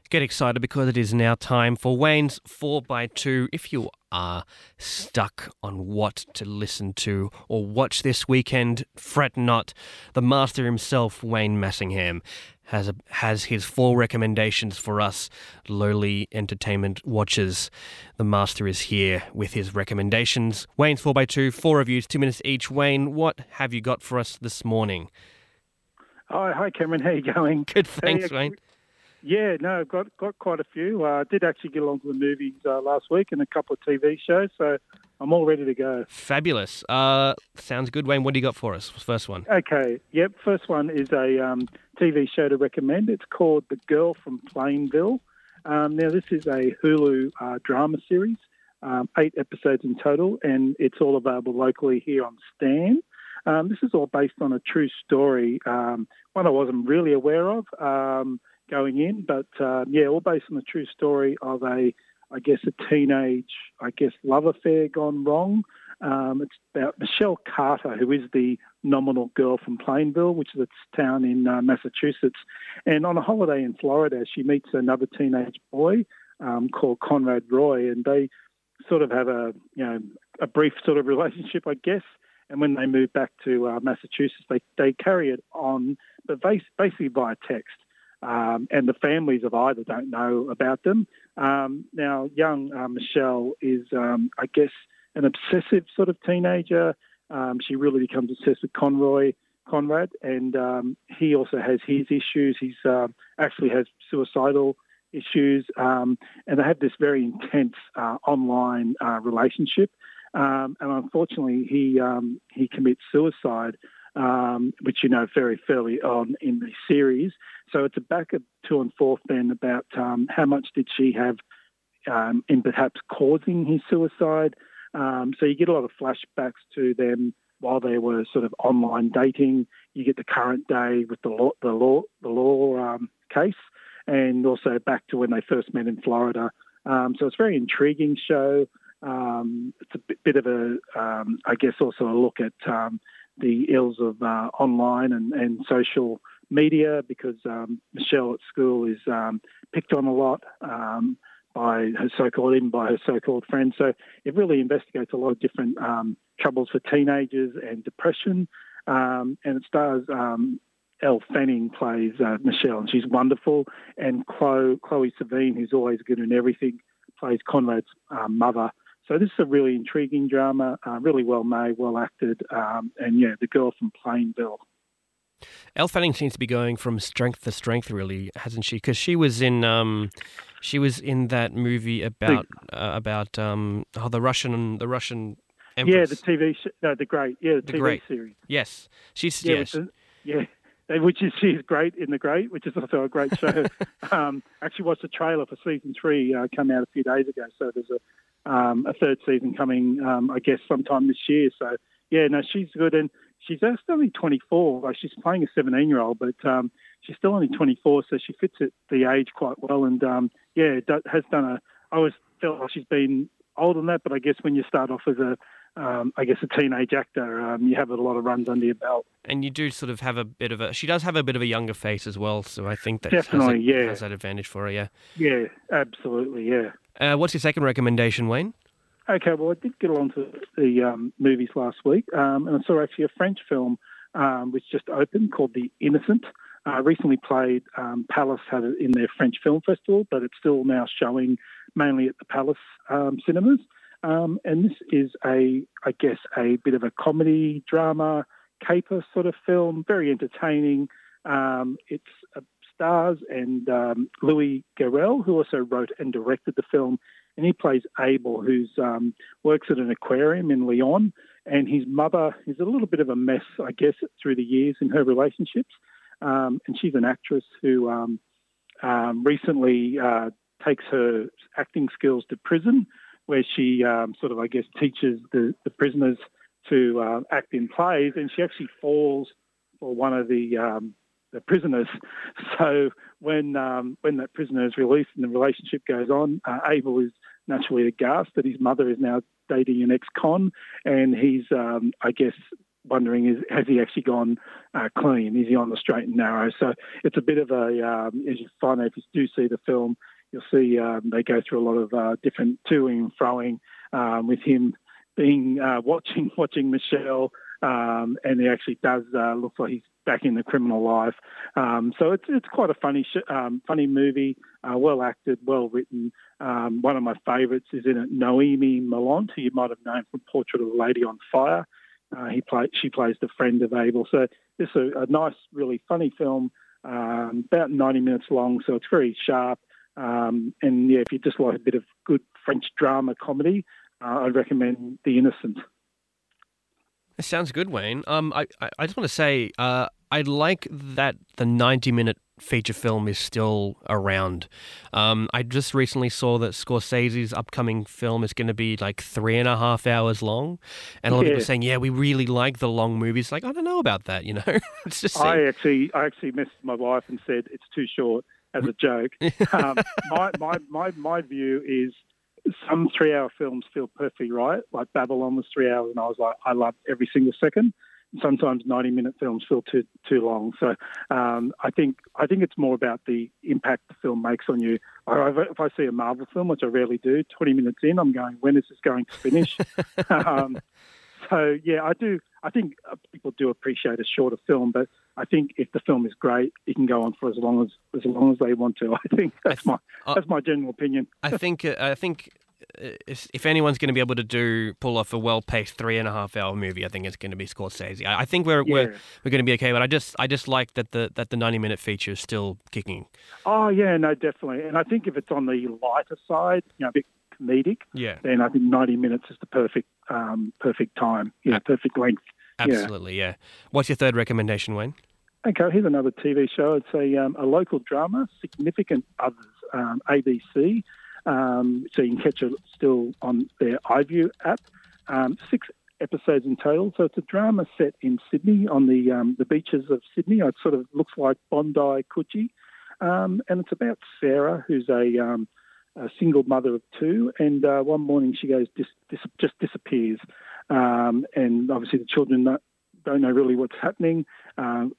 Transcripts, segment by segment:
Get excited because it is now time for Wayne's 4x2. If you are stuck on what to listen to or watch this weekend, fret not. The master himself, Wayne Massingham, has his 4 recommendations for us lowly entertainment watchers. The master is here with his recommendations. Wayne's 4x2, 4 reviews, 2 minutes each. Wayne, what have you got for us this morning? Hi, Cameron. How you going? Good, thanks, Wayne. Yeah, no, got quite a few. Did actually get along to the movies last week and a couple of TV shows, so I'm all ready to go. Fabulous. Sounds good, Wayne. What do you got for us? First one. Okay, yep. First one is a TV show to recommend. It's called The Girl from Plainville. Now, this is a Hulu drama series, 8 episodes in total, and it's all available locally here on Stan. This is all based on a true story, one I wasn't really aware of going in, but all based on the true story of a teenage, love affair gone wrong. It's about Michelle Carter, who is the nominal girl from Plainville, which is a town in Massachusetts. And on a holiday in Florida, she meets another teenage boy called Conrad Roy, and they sort of have a brief sort of relationship, I guess. And when they move back to Massachusetts, they carry it on, but basically via text. And the families of either don't know about them. Now, young Michelle is, an obsessive sort of teenager. She really becomes obsessed with Conrad, and he also has his issues. He's actually has suicidal issues, and they have this very intense online relationship. And unfortunately, he commits suicide, which very fairly on in the series. So it's a back and forth then about how much did she have in perhaps causing his suicide. So you get a lot of flashbacks to them while they were sort of online dating. You get the current day with the law case, and also back to when they first met in Florida. So it's a very intriguing show. It's a bit of a, also a look at the ills of online and social media, because Michelle at school is picked on a lot by her so-called friends. So it really investigates a lot of different troubles for teenagers and depression. And it stars Elle Fanning plays Michelle, and she's wonderful. And Chloe Sevigny, who's always good in everything, plays Conrad's mother. So this is a really intriguing drama, really well made, well acted, The Girl from Plainville. Elle Fanning seems to be going from strength to strength, really, hasn't she? Because she was in that movie about the Russian Empress. Yeah, the TV The Great. Yeah, the TV Great series. Yes, she's she's great in The Great, which is also a great show. Actually watched the trailer for season 3 come out a few days ago. So there's a third season coming, sometime this year. So she's good, and she's only 24. Like, she's playing a 17-year-old, but she's still only 24, so she fits at the age quite well. And has done I always felt like she's been older than that, but I guess when you start off as a teenage actor, you have a lot of runs under your belt. And you do sort of have she does have a bit of a younger face as well, so I think that definitely has that advantage for her, yeah. Yeah, absolutely, yeah. What's your second recommendation, Wayne? Okay, well, I did get along to the movies last week, and I saw actually a French film which just opened called The Innocent. Recently played, Palace had it in their French Film Festival, but it's still now showing mainly at the Palace cinemas. And this is a bit of a comedy, drama, caper sort of film, very entertaining. It's stars and Louis Garrel, who also wrote and directed the film, and he plays Abel, who's works at an aquarium in Lyon, and his mother is a little bit of a mess, I guess, through the years in her relationships. And she's an actress who recently takes her acting skills to prison, where she teaches the prisoners to act in plays, and she actually falls for one of the prisoners. So when that prisoner is released and the relationship goes on, Abel is naturally aghast that his mother is now dating an ex-con, and he's wondering, has he actually gone clean? Is he on the straight and narrow? So it's a bit of a, as you find out, if you do see the film, you'll see they go through a lot of different toing and froing with him being watching Michelle, and he actually does look like he's back in the criminal life. So it's quite a funny movie, well acted, well written. One of my favourites is in it, Noémie Merlant, who you might have known from Portrait of a Lady on Fire. She plays the friend of Abel. So this is a nice, really funny film, about 90 minutes long, so it's very sharp. And yeah, if you just like a bit of good French drama comedy, I'd recommend The Innocent. It sounds good, Wayne. I just want to say, I like that the 90-minute feature film is still around. I just recently saw that Scorsese's upcoming film is going to be like 3.5 hours long, and a lot of people are saying, "Yeah, we really like the long movies." Like, I don't know about that, It's just I actually messaged my wife and said it's too short as a joke. My view is some 3-hour films feel perfectly right. Like Babylon was 3 hours, and I was like, I loved every single second. Sometimes 90-minute films feel too long. So I think it's more about the impact the film makes on you. If I see a Marvel film, which I rarely do, 20 minutes in, I'm going, when is this going to finish? So yeah, I do. I think people do appreciate a shorter film, but I think if the film is great, it can go on for as long as they want to. I think that's my general opinion. I think if anyone's going to be able to pull off a well-paced 3.5-hour movie, I think it's going to be Scorsese. I think we're going to be okay, but I just like that the 90-minute feature is still kicking. Oh yeah, no, definitely. And I think if it's on the lighter side, a bit comedic, then I think 90 minutes is the perfect time, perfect length. Absolutely, yeah. What's your third recommendation, Wayne? Okay, here's another TV show. It's a local drama, Significant Others, ABC. So you can catch it still on their iView app. 6 episodes in total. So it's a drama set in Sydney, on the beaches of Sydney. It sort of looks like Bondi, Coogee. And it's about Sarah, who's a single mother of 2. And one morning she goes, just disappears. And obviously the children don't know really what's happening. Then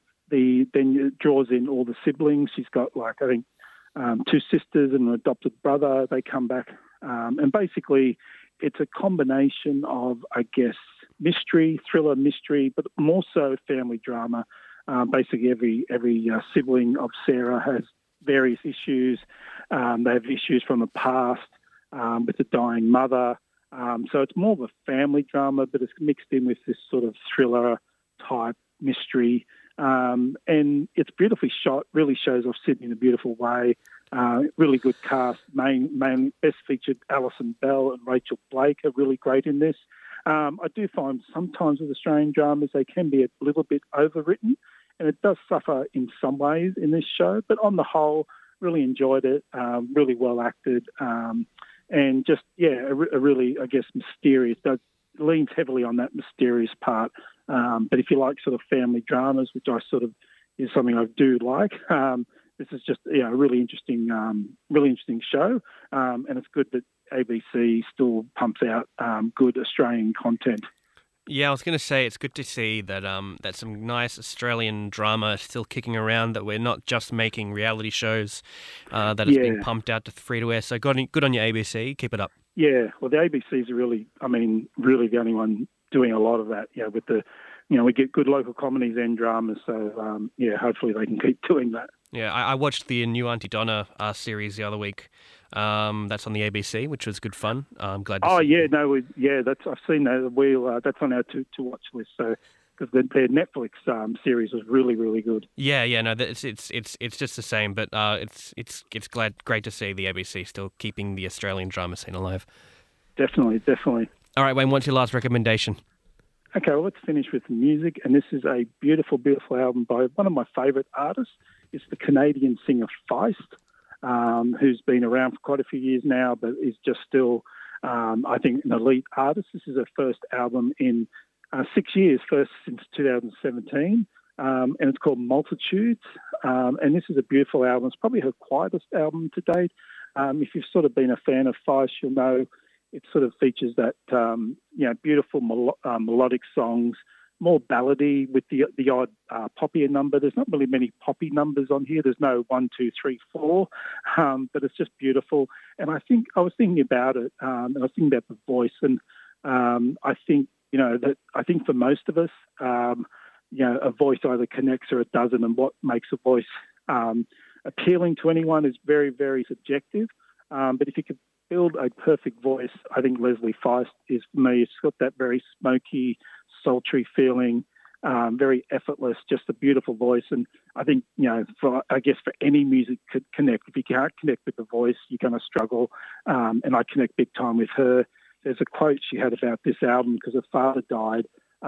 it draws in all the siblings. She's got, I think, 2 sisters and an adopted brother. They come back. And basically it's a combination of, I guess, thriller mystery, but more so family drama. Basically every sibling of Sarah has various issues. They have issues from the past with the dying mother. So it's more of a family drama, but it's mixed in with this sort of thriller type mystery. And it's beautifully shot, really shows off Sydney in a beautiful way. Really good cast. Main best featured Alison Bell and Rachel Blake are really great in this. I do find sometimes with Australian dramas they can be a little bit overwritten, and it does suffer in some ways in this show. But on the whole, really enjoyed it. Really well acted, and just a really, I guess, mysterious. Leans heavily on that mysterious part. But if you like sort of family dramas, which I sort of is something I do like, this is just a really interesting show, and it's good that ABC still pumps out good Australian content. Yeah, I was going to say it's good to see that that some nice Australian drama is still kicking around, that we're not just making reality shows, that it's being pumped out to free-to-air. So good on your ABC. Keep it up. Yeah, well, the ABC's really the only one doing a lot of that. With the, we get good local comedies and dramas. So, hopefully they can keep doing that. Yeah, I watched the new Auntie Donna series the other week. That's on the ABC, which was good fun. I'm glad to see. Oh, yeah, I've seen that. That's on our to watch list. So, because their Netflix series was really, really good. Yeah, no, it's just the same, but it's great to see the ABC still keeping the Australian drama scene alive. Definitely. All right, Wayne, what's your last recommendation? Okay, well, let's finish with music, and this is a beautiful, beautiful album by one of my favourite artists. It's the Canadian singer Feist, who's been around for quite a few years now, but is just still, I think, an elite artist. This is her first album in 6 years, first since 2017, and it's called Multitudes. And this is a beautiful album. It's probably her quietest album to date. If you've sort of been a fan of Feist, you'll know it sort of features that, beautiful melodic songs, more ballady with the odd poppier number. There's not really many poppy numbers on here. There's no 1, 2, 3, 4, but it's just beautiful. And I was thinking about it, and I was thinking about the voice, and I think I think for most of us, a voice either connects or it doesn't, and what makes a voice appealing to anyone is very, very subjective. But if you could build a perfect voice, I think Leslie Feist is, for me, it's got that very smoky, sultry feeling, very effortless, just a beautiful voice. And I think, for any music could connect. If you can't connect with the voice, you're going to struggle. And I connect big time with her. There's a quote she had about this album because her father died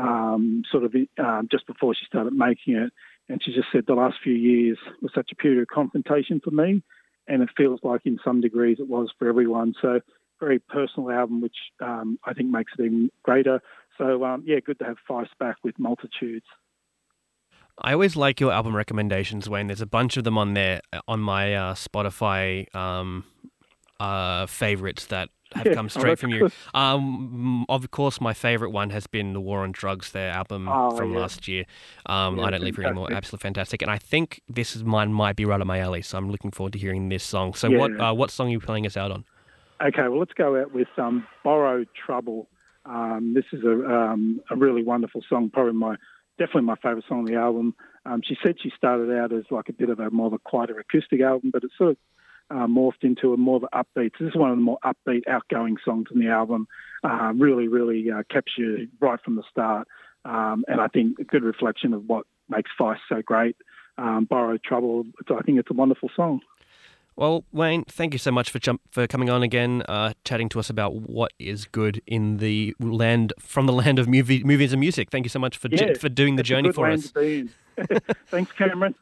just before she started making it. And she just said the last few years was such a period of confrontation for me. And it feels like in some degrees it was for everyone. So very personal album, which I think makes it even greater. So, good to have Feist back with Multitudes. I always like your album recommendations, Wayne. There's a bunch of them on there on my Spotify favorites that have come straight from you. Of course, my favourite one has been The War on Drugs, their album from last year. I Don't Live Here Anymore, absolutely fantastic. And I think mine might be right up my alley, so I'm looking forward to hearing this song. So what song are you playing us out on? Okay, well, let's go out with Borrowed Trouble. This is a really wonderful song, definitely my favourite song on the album. She said she started out as like a bit of more of a quieter acoustic album, but it's sort of morphed into more of an upbeat. So this is one of the more upbeat, outgoing songs in the album. Really, really captures you right from the start. And I think a good reflection of what makes Feist so great. Borrowed Trouble, I think it's a wonderful song. Well, Wayne, thank you so much for coming on again, chatting to us about what is good in the land of movies and music. Thank you so much for doing the journey for us. Thanks, Cameron.